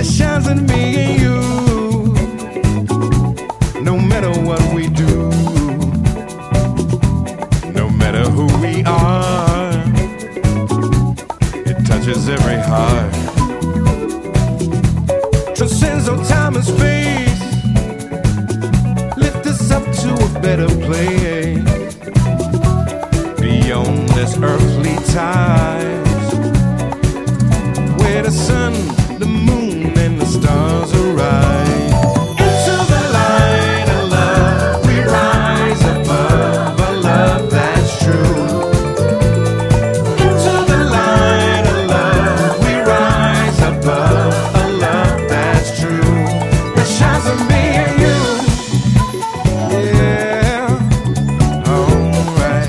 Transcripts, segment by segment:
shines in me and you. No matter what we do, no matter who we are, it touches every heart. Transcends all time and space, lift us up to a better place, beyond this earthly ties, where the sun, the moon, and the stars arise. Into the light of love, we rise above a love that's true. Into the light of love, we rise above a love that's true. That shines on me and you. Yeah, alright.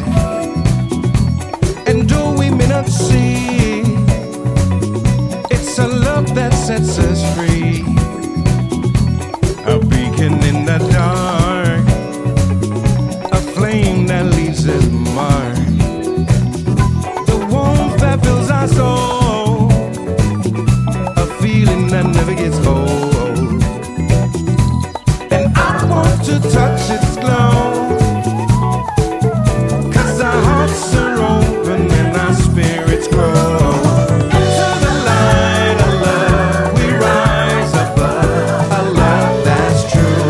And though we may not see, it's a love that sets us free. A beacon in the dark, a flame that leaves its mark, the warmth that fills our soul, a feeling that never gets old. And I want to touch its glow, 'cause our hearts are open and our spirits grow. Into the light of love, we rise above a love that's true.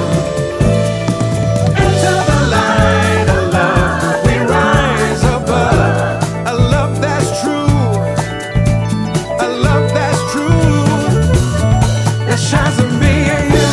Into the light of love, we rise above a love that's true. A love that's true, that shines on me and you.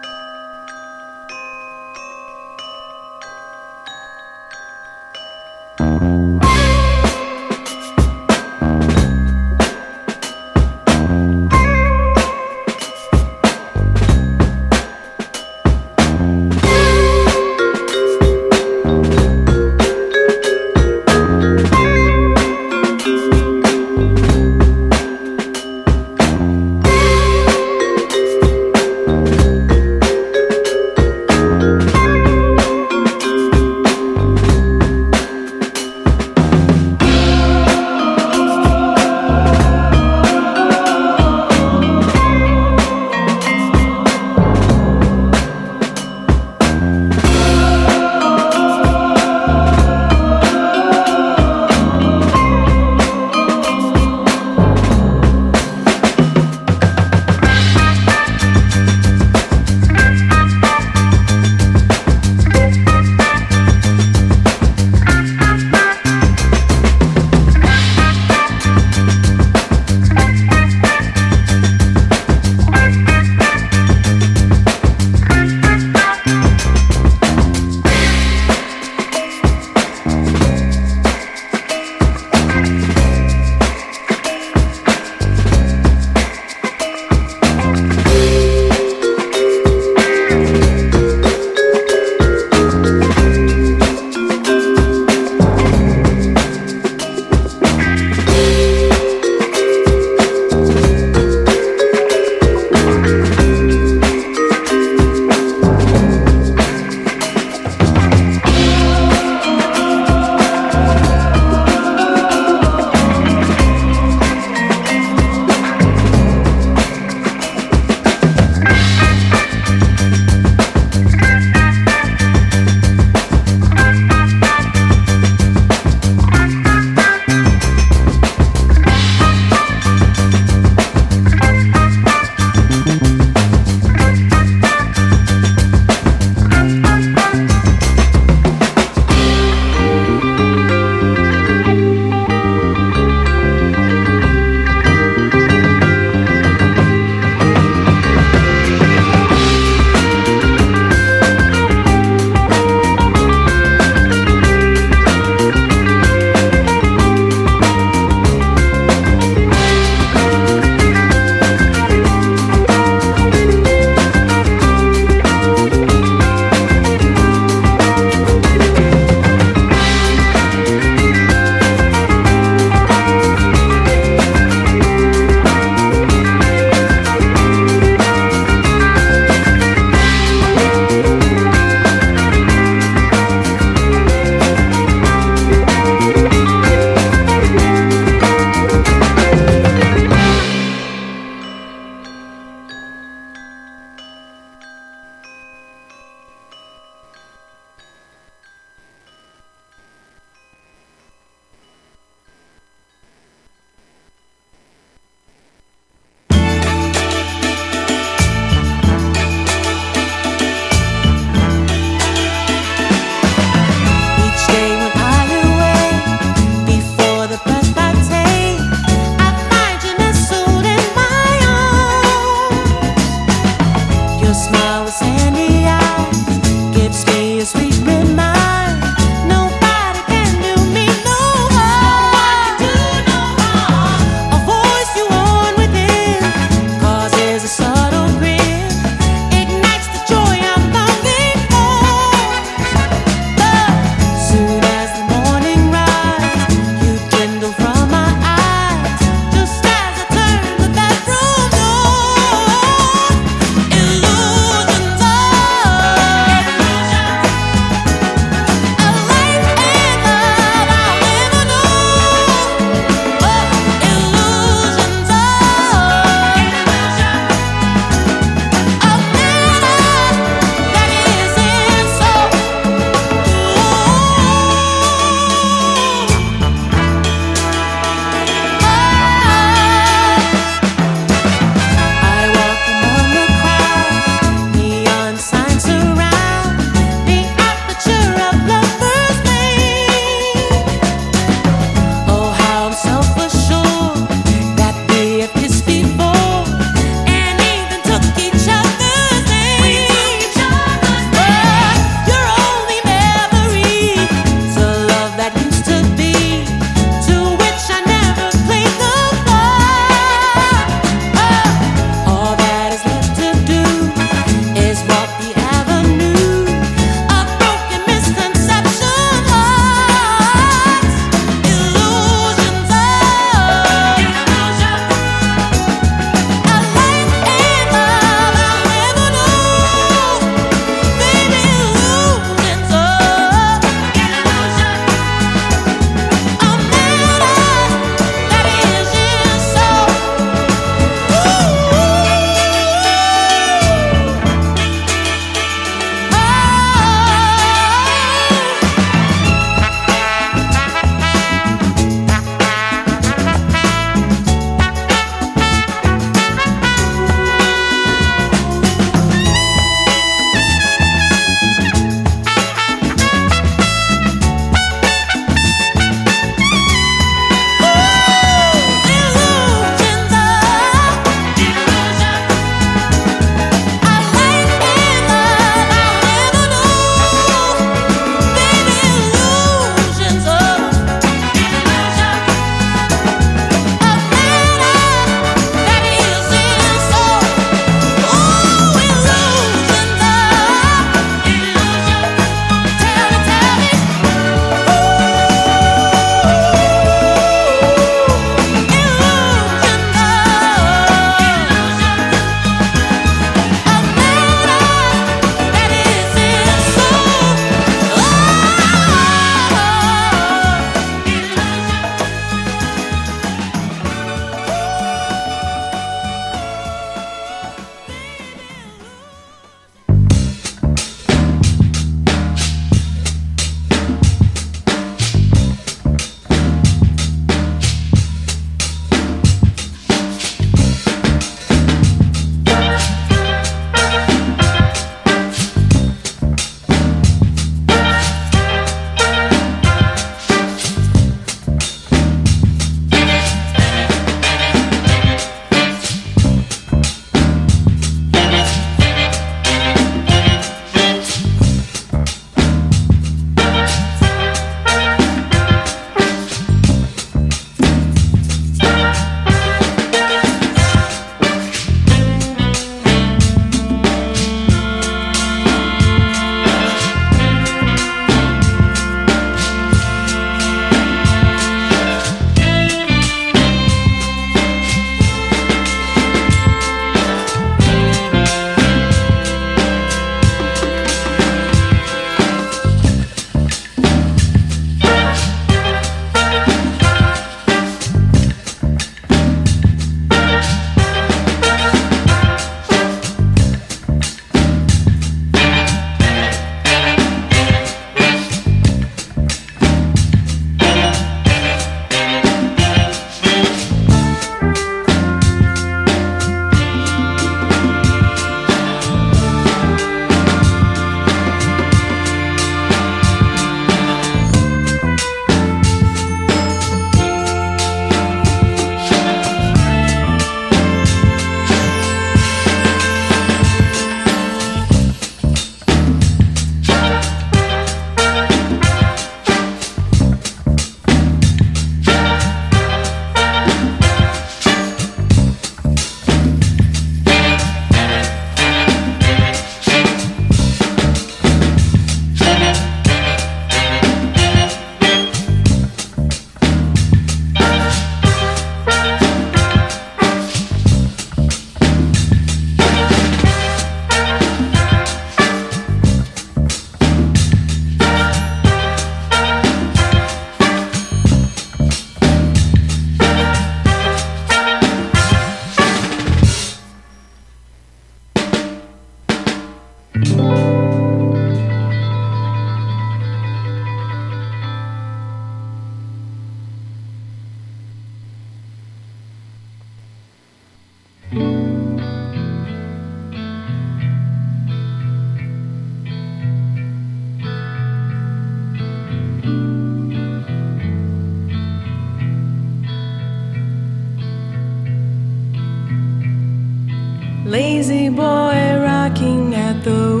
Lazy boy rocking at the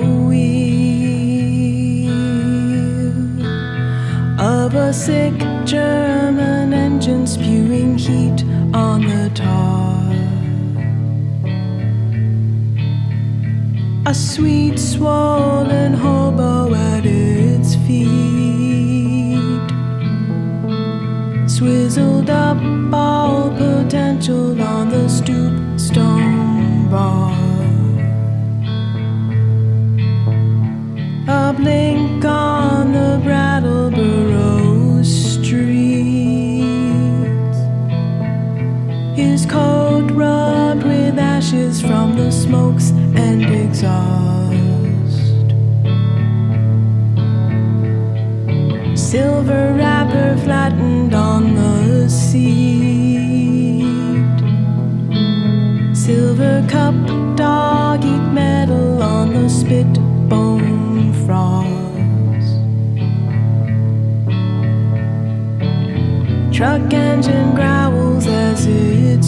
wheel of a sick German engine spewing heat on the tar. A sweet swollen hobo at its feet, swizzled up all potential on the stoop stone bar. A blink on the Brattleboro streets, his coat rubbed with ashes from the smokes and exhaust. Silver wrapper flattened on the seat, silver cup dog eat metal on the spit bone frost. Truck engine growls as it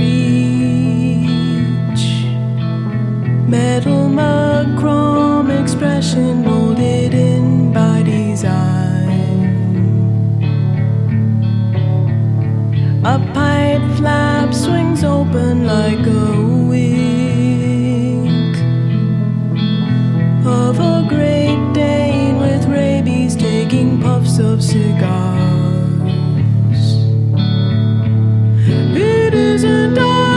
screech, metal mug chrome expression molded in by design. A pipe flap swings open like a wink of a Great Dane with rabies taking puffs of cigars. It isn't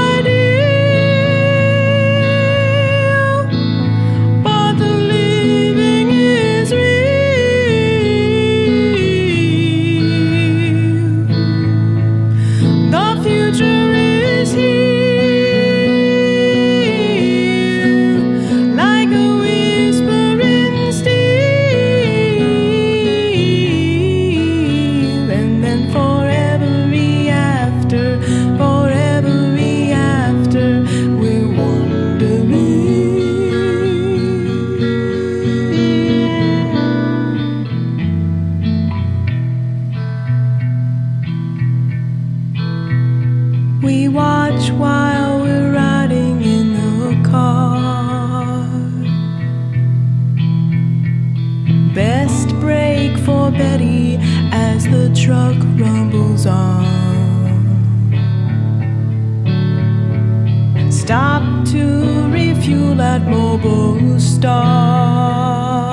ideal, but the living is real. The future is here, like a whisper in steel, and then forever after, we're wondering. We watch while we're riding in the car. Best break for Betty as the truck rumbles on. Stop to refuel at Mobile Star.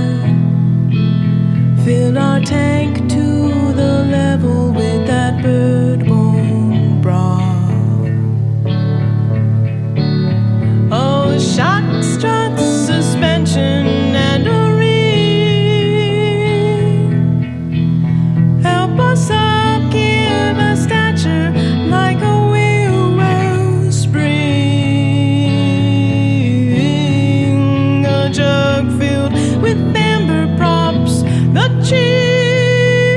Fill our tank to the level with that bird bone broth. Oh, shock struts, suspension, and a ring help us up, give a stature like a wheel well spring. A jug filled with amber props, the chill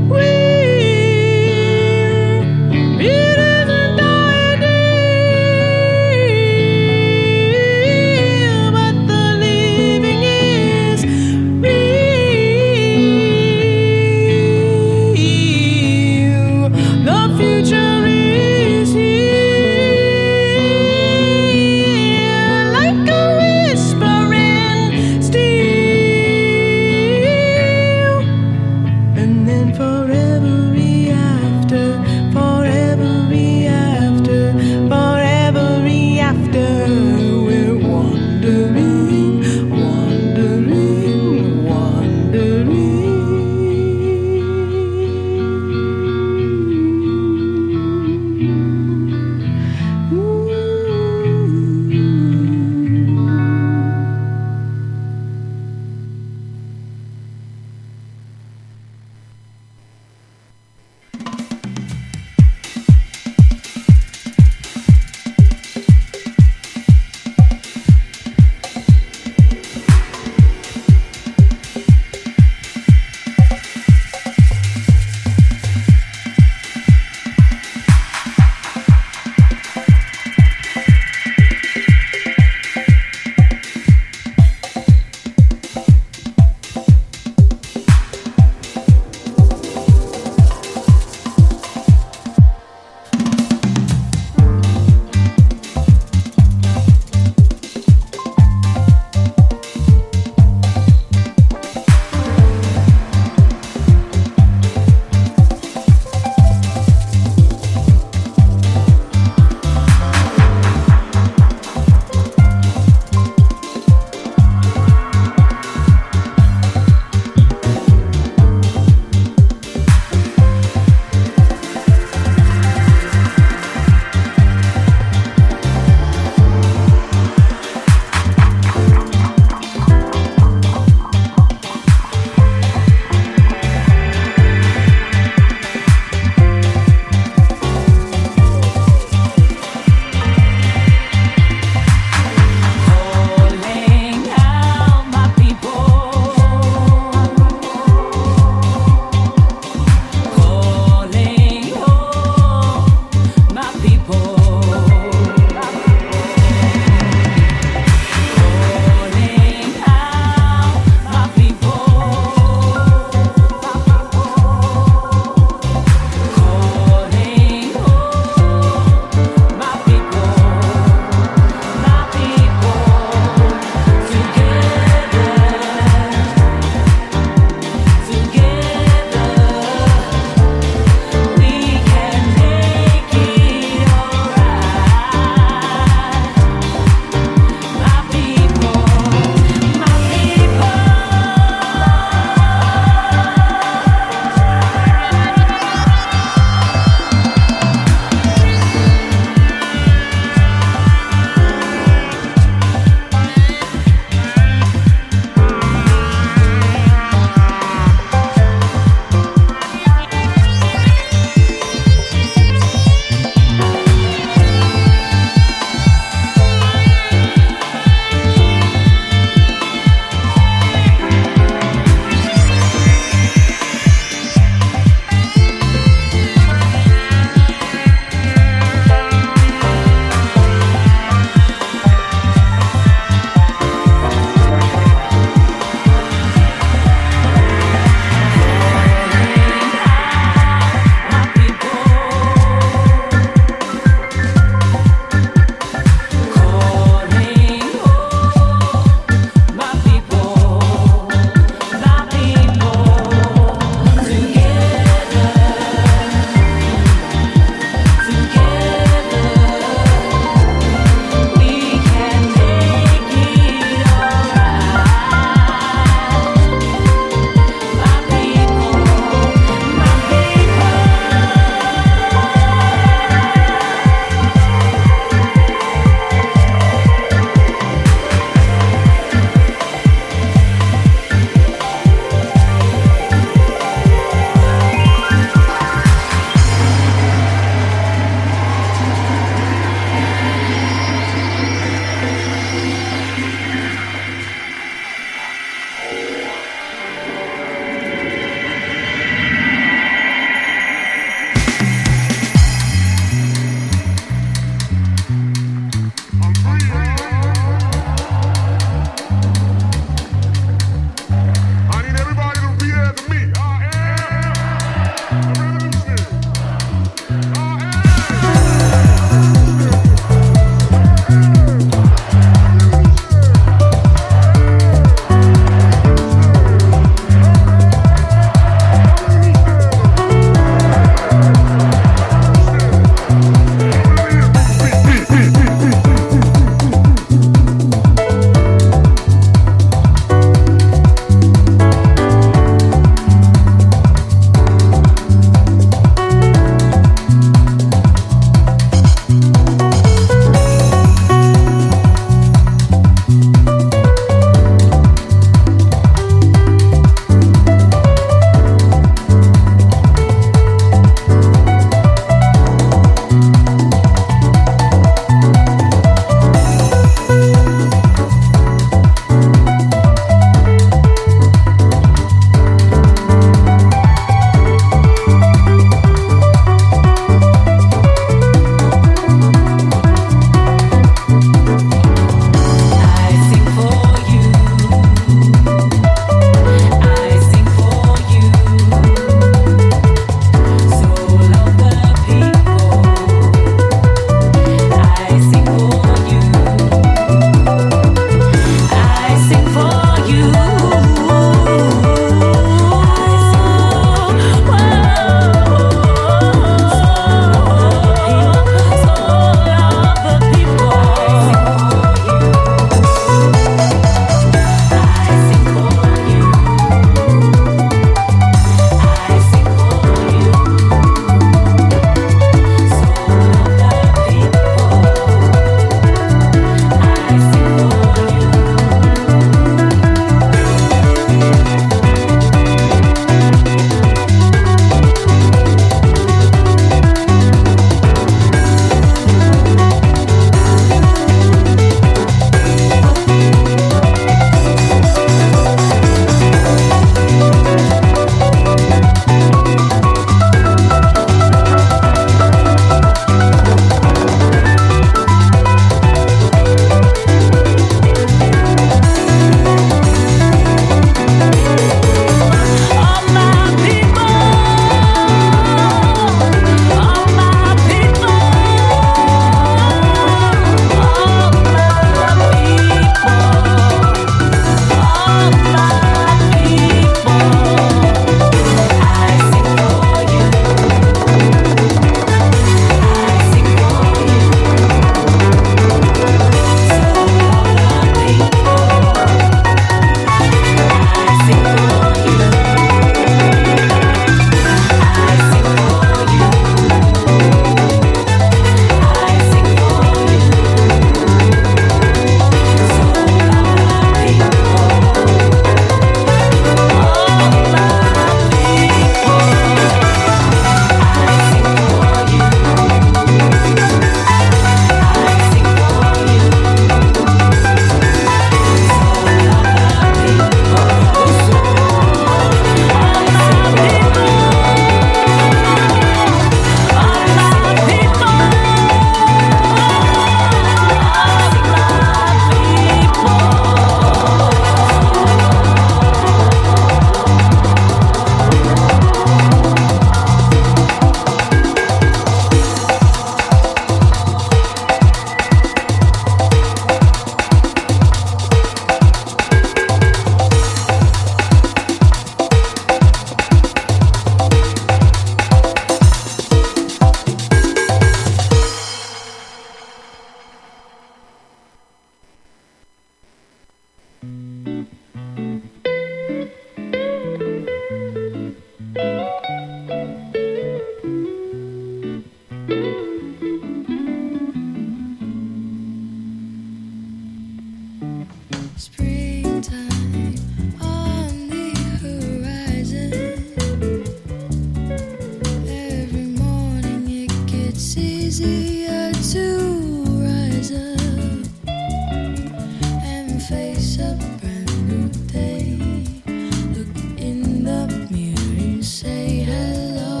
easier to rise up and face a brand new day. Look in the mirror and say hello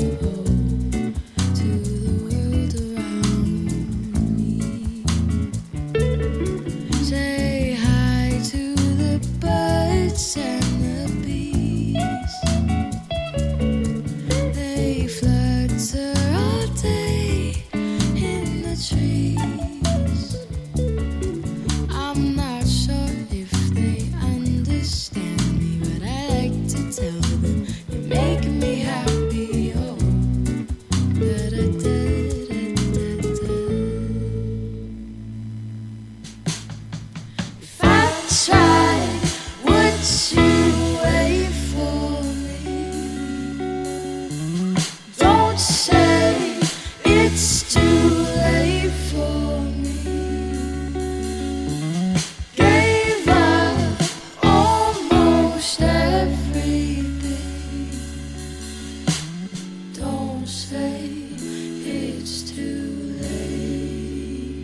to the world around me. Say hi to the birds and the bees. They flutter all day in the trees. I'm not sure if they understand me, but I like to tell them you're making me happy. Oh, da da da da da da. If I tried, would you wait for me? Don't say it's too late for me. Gave up almost everything. Don't say it's too late.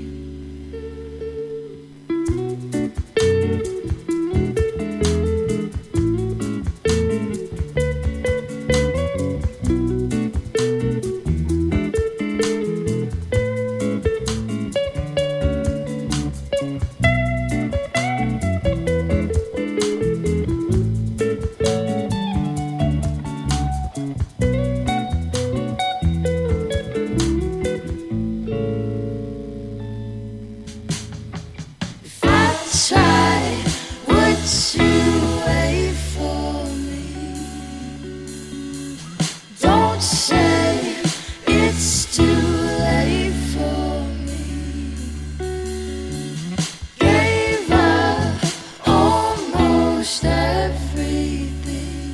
If I tried, would you wait for me? Don't say it's too late for me. Gave up almost everything.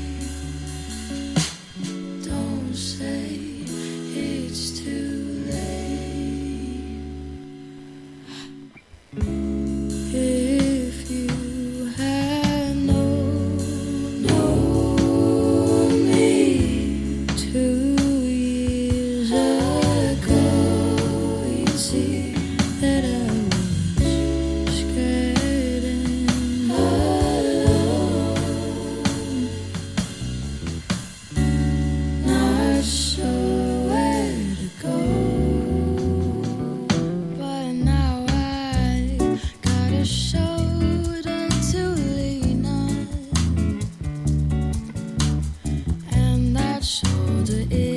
Don't say it's too late. If you had known me 2 years ago, you'd see that I was scared and alone, not sure where to go. But now I got a shoulder to lean on, and that shoulder is